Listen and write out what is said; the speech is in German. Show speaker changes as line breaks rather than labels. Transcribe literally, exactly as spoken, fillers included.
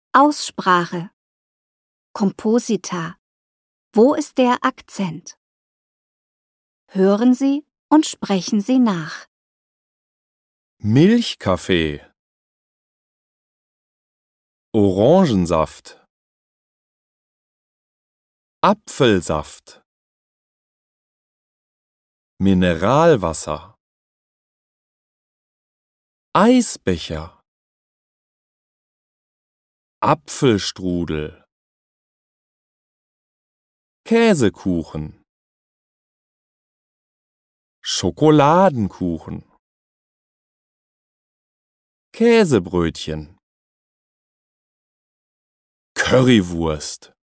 Aussprache. Komposita. Wo ist der Akzent? Hören Sie und sprechen Sie nach.
Milchkaffee, Orangensaft, Apfelsaft, Mineralwasser, Eisbecher, Apfelstrudel, Käsekuchen, Schokoladenkuchen, Käsebrötchen, Currywurst.